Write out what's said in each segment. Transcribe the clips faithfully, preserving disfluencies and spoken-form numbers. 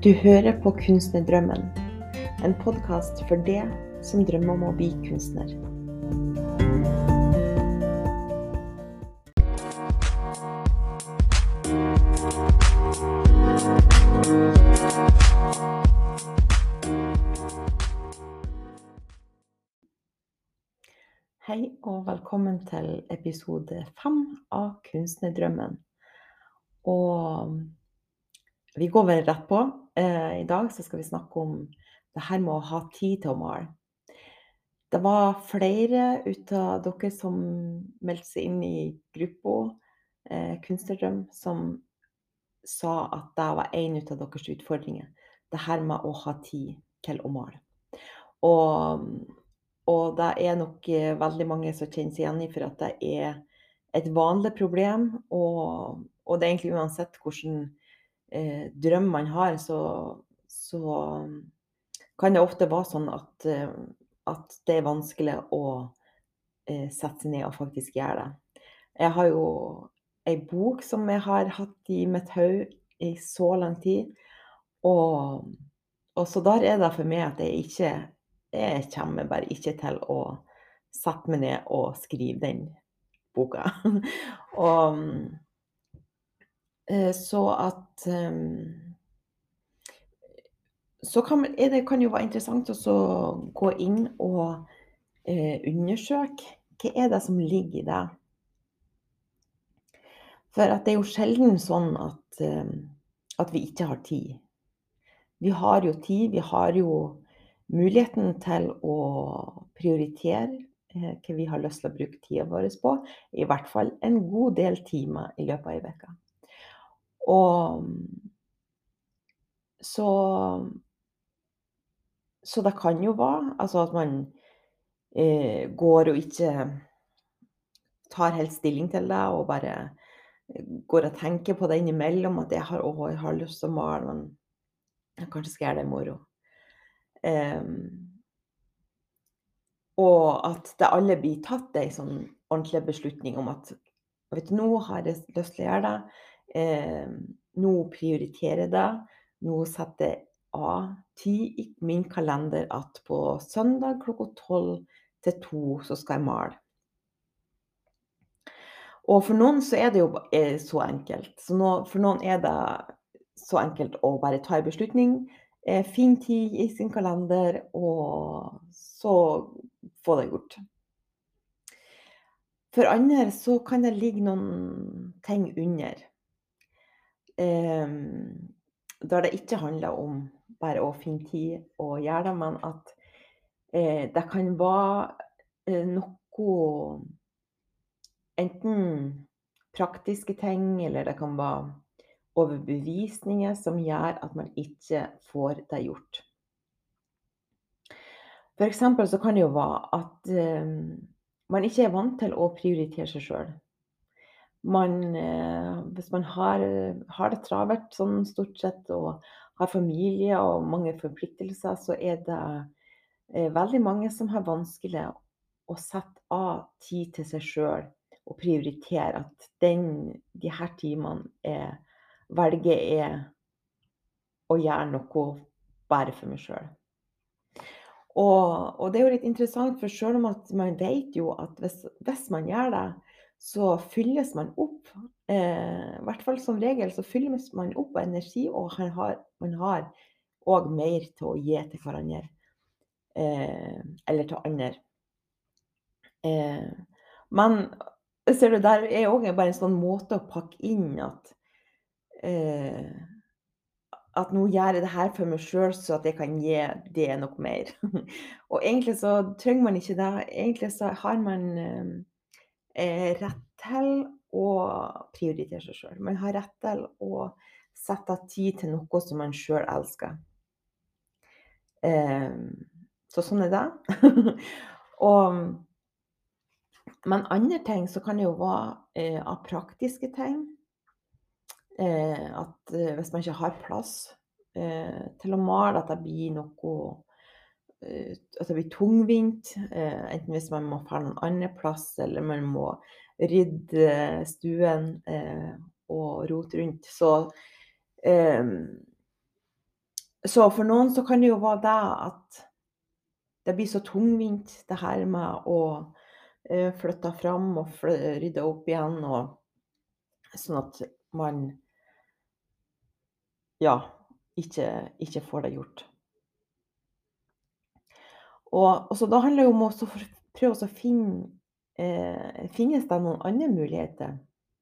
Du hører på Kunstnerdrømmen, en podcast for det som drømmer om å bli kunstner. Hei og velkommen til episode fem av Kunstnerdrømmen. Og vi går vel rett på. Eh, I dag så skal vi snakke om det her med å ha tid til å male. Det var flere ut av dere som meldte seg inn i gruppa eh, Kunstnerdrøm, som sa at det var en ut av deres utfordringer. Det her med å ha tid til å male. Og, og det er nok eh, veldig mange som kjenner seg igjen i for at det er et vanlig problem, og, og det er egentlig uansett hvordan eh, drøm man har, så, så kan det ofte være sånn at, eh, at det er vanskelig å eh, sette seg ned og faktisk gjøre det. Jeg har jo en bok som jeg har hatt i mitt hode i så lang tid, og, og så der er det for meg at jeg ikke, jeg kommer bare ikke til å sette meg ned og skrive den boka. og eh, så at um, så kan, er det kan jo være interessant å så gå inn og eh, undersøke hva er det som ligger i det. For at det er jo sjelden sånn at, eh, at vi ikke har tid. Vi har jo tid, vi har jo muligheten til å prioritere eh, hva vi har lyst til å bruke tiden vår på, i hvert fall en god del timer i løpet av en vecka. Og så, så det kan jo være altså at man eh, går og ikke tar helt stilling til det, og bare går og tenker på det innimellom, at jeg har, å, jeg har lyst til å male, men jeg kanskje skal gjøre det i morgen. Um, og at det alle blir tatt en sånn ordentlig beslutning om at vet du, nå har jeg lyst til å gjøre det, eh, nå prioriterer jeg det, nå setter jeg av tid i min kalender at på søndag klokka tolv til to så skal jeg male. Og for noen så er det jo er så enkelt. Så nå, for noen er det så enkelt å bare ta en beslutning, eh, fin tid i sin kalender, og så få det gjort. For andre så kan det ligge noen ting under. Eh, der det ikke handler om bare å finne tid og gjøre det, men at eh, det kan være eh, noe enten praktiske ting, eller det kan være overbevisninger som gjør at man ikke får det gjort. For eksempel så kan det jo være at eh, man ikke er vant til å prioritere seg selv. Man, eh, hvis man har, har det travelt sånn stort sett, og har familie og mange forpliktelser, så er det eh, veldig mange som har vanskelig å sette av tid til seg selv, og prioritere at den, de her timene er, velger jeg å gjøre noe bare for meg selv. Og, og det er jo litt interessant, for selv om at man vet jo at hvis, hvis man gjør det, så fylles man opp, eh, i hvert fall som regel, så fylles man opp av energi, og man har, man har også mer til å gi til hverandre, eh, eller til andre. Eh, men ser du, der er også bare en sånn måte å pakke inn at eh, at nå gjør jeg det her for meg selv, så at jeg kan gi det noe mer. Og egentlig så trenger man ikke det. Egentlig så har man eh, rett til å prioritere seg selv. Man har rett til å sette tid til noe som man selv elsker. Eh, så sånn er det. Og, men andre ting så kan det jo være eh, av praktiske ting. Eh, at eh, hvis man ikke har plass eh, til å male, at det blir noe eh, at det blir tungvint, eh, enten hvis man må få noen annen plass, eller man må rydde stuen eh, og rote rundt, så, eh, Så for noen så kan det jo være det at det blir så tungvint, det her med å eh, flytte fram og fly, rydde opp igjen, og sånn at man ja, ikke, ikke får det gjort. Og, og så da handler det jo om også å prøve å finne eh, finnes det noen andre muligheter?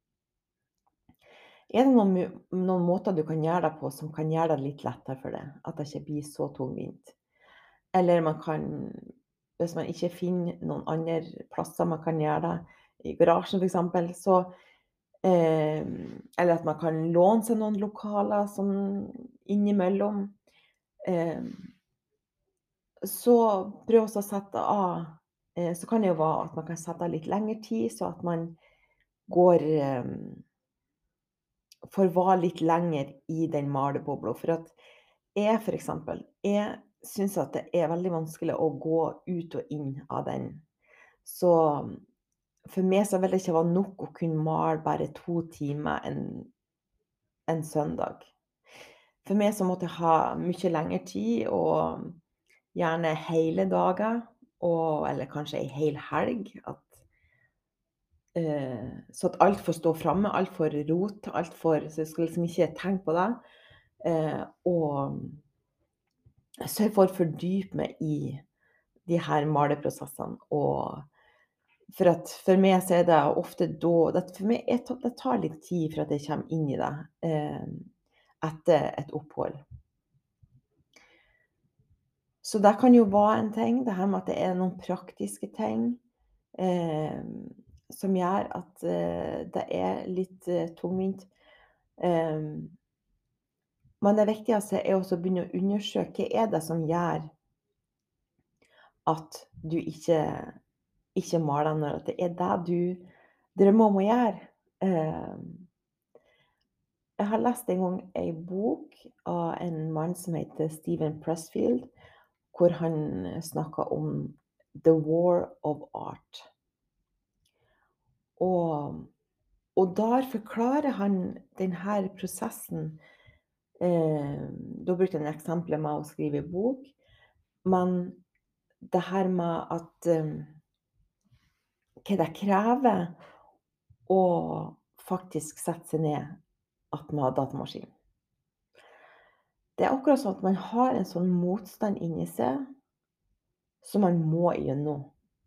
Er det noen, mu- noen måter du kan gjøre det på som kan gjøre det litt lettere for deg? At det ikke blir så tungvint? Eller man kan, hvis man ikke finner noen andre plasser man kan gjøre det, i garasjen for eksempel, så eh, eller at man kan låne seg noen lokaler sånn innimellom. Eh, så prøv også å sette av eh, Så kan det jo være at man kan sette av litt lengre tid, så at man går eh, får være litt lenger i den malebobla. For at jeg for eksempel, jeg syns at det er veldig vanskelig å gå ut og inn av den. Så for meg så vil det ikke være nok å kunne male bare to timer en, en søndag. For meg så måtte jeg ha mye lengre tid, og gjerne hele dager, og, eller kanskje ei hel helg. At, eh, så at alt får stå framme, alt får rot, alt får, så jeg skal liksom ikke tenke på det. Eh, og sørge for å fordype meg i de her maleprosessene. Og for at for meg så er det ofte da det, for meg, jeg, tar- det tar litt tid for at jeg kommer inn i det eh, etter et opphold. Så det kan jo være en ting, det her med at det er noen praktiske ting eh, som gjør at eh, det er litt eh, tungvint. Eh, men det viktigste er også å begynne å undersøke hva er det som gjør at du ikke, ikke maler når det er det du drømmer om å gjøre. Eh, jeg har lest en gang en bok av en mann som heter Steven Pressfield, hvor han snakker om The War of Art. Og, og der forklarer han denne prosessen. Eh, da brukte han eksempler med å skrive bok, men det her med at eh, hva det krever å faktisk sette seg ned attmed datamaskinen. Det er akkurat sånn at man har en sånn motstand inni seg som man må gjennom.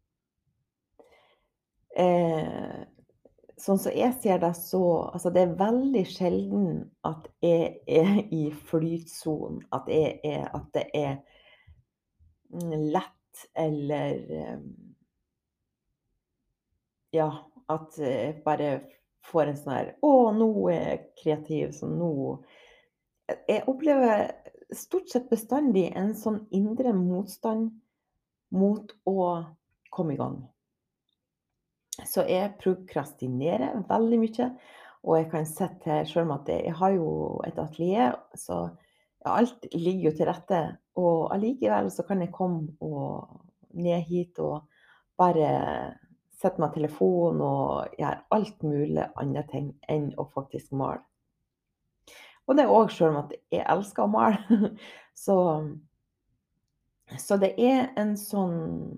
Eh, sånn som jeg ser det, så altså det er veldig sjelden at jeg er i flytsonen, at, jeg er, at det er mm, lett eller eh, ja, at jeg bare får en sånn her å, nå er jeg kreativ, så nå Jeg opplever stort sett bestandig en sånn indre motstand mot å komme i gang. Så jeg prokrastinerer veldig mye, og jeg kan sitte her selv om at jeg, jeg har jo et atelier, så ja, alt ligger jo til rette. Og allikevel så kan jeg komme og ned hit og bare sette meg telefonen og gjøre alt mulig andre ting enn å faktisk male. Og det er òg selv om at jeg elsker å male. Så, så det er en sånn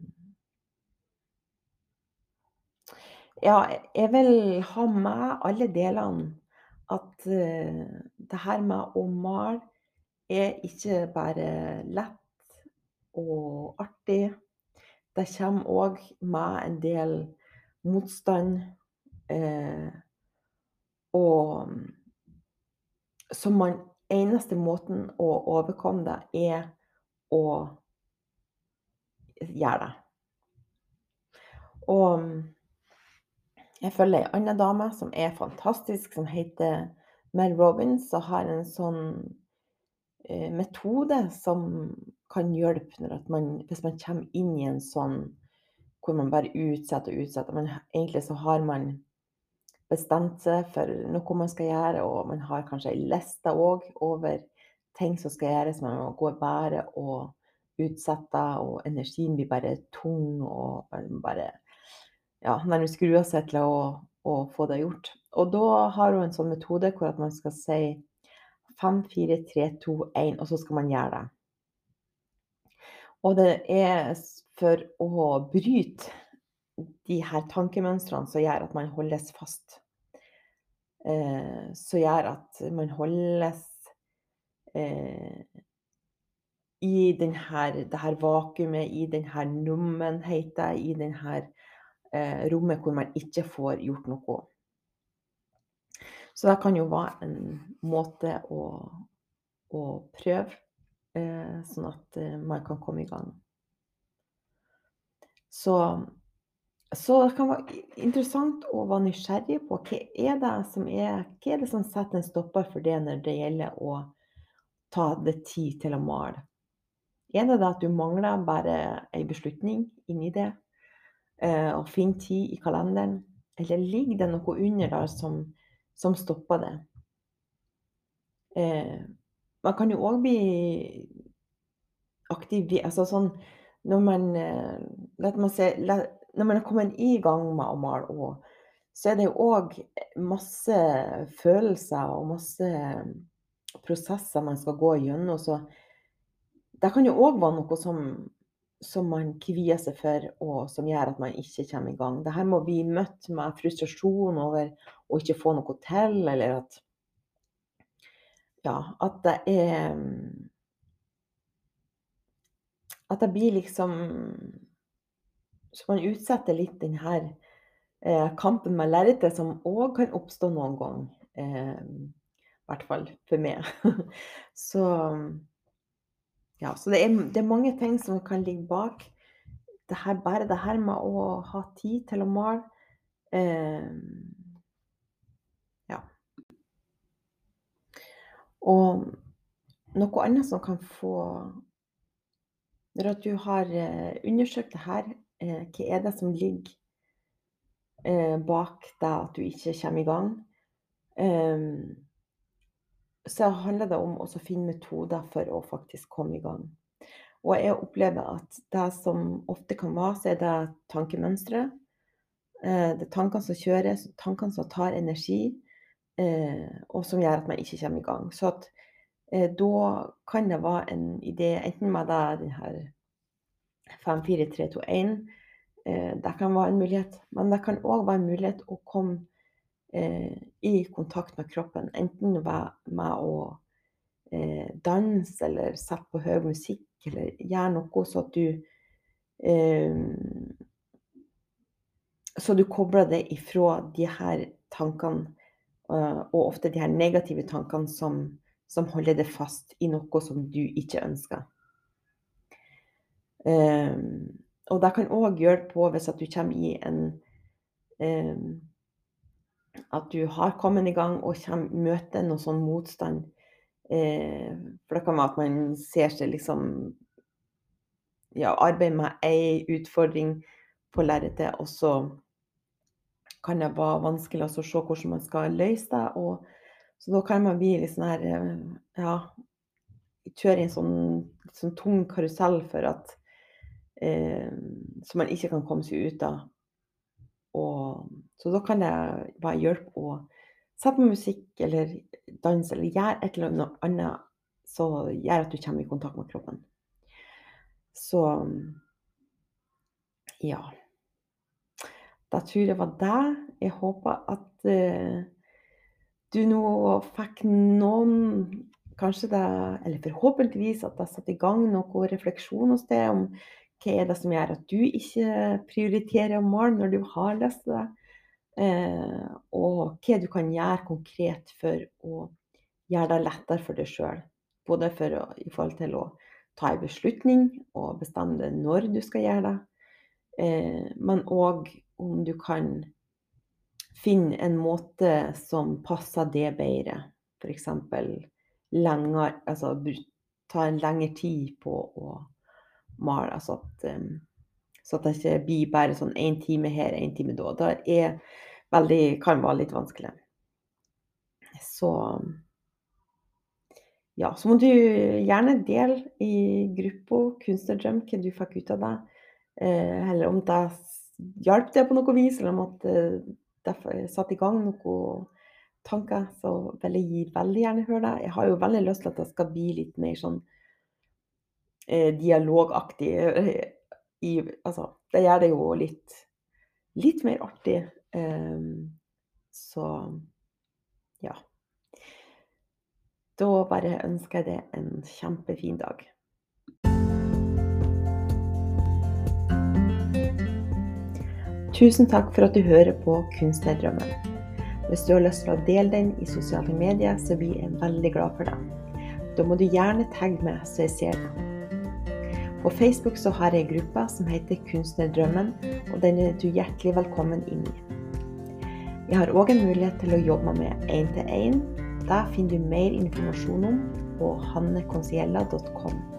Ja, jeg vil ha med alle delene. At eh, det her med å male er ikke bare lett og artig. Det kommer òg med en del motstand. Eh, og som man eneste måten å overkomme det, er å gjøre det. Og jeg følger ei anna dame som er fantastisk, som heter Mel Robbins, og har en sånn eh, metode som kan hjelpe når at man, hvis man kommer inn i en sånn hvor man bare utsetter og utsetter. Men egentlig så har man bestemt seg for noe man skal gjøre, og man har kanskje ei liste òg over ting som skal gjøres, men man går bare og utsetter, og energien blir bare tung, og man bare ja, nærmest gruer seg til å, å få det gjort. Og da har hun en sånn metode hvor at man skal si fem, fire, tre, to, en, og så skal man gjøre det. Og det er for å bryte de her tankemønstrene som gjør at man holdes fast. Eh, som gjør at man holdes eh, i den her, det her vakuumet, i den her nummenheten, i den her eh, rommet hvor man ikke får gjort noe. Så det kan jo være en måte å, å prøve, eh, sånn at eh, man kan komme i gang. Så, så det kan være interessant å være nysgjerrig på hva er det som, er, hva er det som setter en stopper for det når det gjelder å ta det tid til å male. Er det det at du mangler bare en beslutning inni det, eh, og finne tid i kalenderen, eller ligger det noe under der som, som stopper det? Eh, man kan jo også bli aktiv, altså sånn, når man, eh, let meg se, let, når man er kommet i gang med å male, og, så er det jo også masse følelser og masse prosesser man skal gå gjennom, så det kan jo også være noe som, som man kvier seg for, og som gjør at man ikke kommer i gang. Dette må bli møtt med frustrasjon over å ikke få noe til, eller at, ja, at det er, at det blir liksom, så man utsetter litt den her eh, kampen med lerretet, som også kan oppstå noen gang, eh, i hvert fall for meg. så, ja, så det er, det er mange ting som kan ligge bak. Det her, bare det her med å ha tid til å male, eh, ja. Og noe annet som kan få, når at du har eh, undersøkt det her, eh, hva er det som ligger eh, bak det at du ikke kommer i gang, eh, så handler det om å finne metoder for å faktisk komme i gang. Og jeg opplever at det som ofte kan være, så er det tankemønstre. Eh, det er tankene som kjøres, tankene som tar energi, eh, og som gjør at man ikke kommer i gang. Så at, eh, da kan det være en idé, enten med det, den her fem, fire, tre, to, en, eh, det kan være en mulighet, men det kan også være en mulighet å komme eh, i kontakt med kroppen, enten med, med å eh, danse, eller sette på høy musikk, eller gjøre noe så at du eh, så du kobler det ifra de her tankene, uh, og ofte de her negative tankene som, som holder det fast i noe som du ikke ønsker. Um, og det kan også hjelpe på hvis at du kommer i en um, at du har kommet i gang og kommer, møter noe sånn motstand. Uh, for det kan være at man ser seg liksom, ja, arbeid med en utfordring på lerretet, og så kan det være vanskelig å se hvordan man skal løse det, og så da kan man bli litt sånn her, ja, kjøre i en sånn, sånn tung karusell for at, eh, så man ikke kan komme seg ut av. Og, så da kan det være hjelp å sette på musikk, eller danse, eller gjøre et eller annet annet, så gjør at du kommer i kontakt med kroppen. Så, ja. Da tror jeg var det. Jeg håper at uh, du nå fikk noen, kanskje det, eller forhåpentligvis at det satt i gang noe refleksjon hos deg om hva er det som gjør at du ikke prioriterer å male når du har lest det, uh, og hva du kan gjøre konkret for å gjøre det lettere for deg selv, både for å, i forhold til å ta en beslutning og bestemme det når du skal gjøre det, uh, men også om du kan finne en måte som passer det bedre. For eksempel lengre, altså ta en lengre tid på å male, altså at, um, så at det ikke blir bare sånn en time her, en time da. Det er veldig, kan være litt vanskelig. Så, ja, så må du gjerne dele i gruppa Kunstnerdrøm hva du fikk ut av det, eh, eller om det hjalp det på noe vis, eller om at det satt i gang noe tanker, så vil jeg veldig gjerne høre det. Jeg har jo veldig lyst til at det skal bli litt mer sånn eh, dialogaktig. eh, I, altså, det gjør det jo litt, litt mer artig. Um, så ja. Da bare ønsker jeg deg en kjempefin dag. Tusen takk for at du hører på Kunstnerdrømmen. Hvis du har lyst til å dele den i sosiale medier, så blir jeg veldig glad for det. Da må du gjerne tagge meg, så jeg ser det. På Facebook så har jeg en gruppe som heter Kunstnerdrømmen, og den er du hjertelig velkommen inn i. Jeg har også en mulighet til å jobbe med en til en. Da finner du mer informasjon om på hanne consiella punktum com.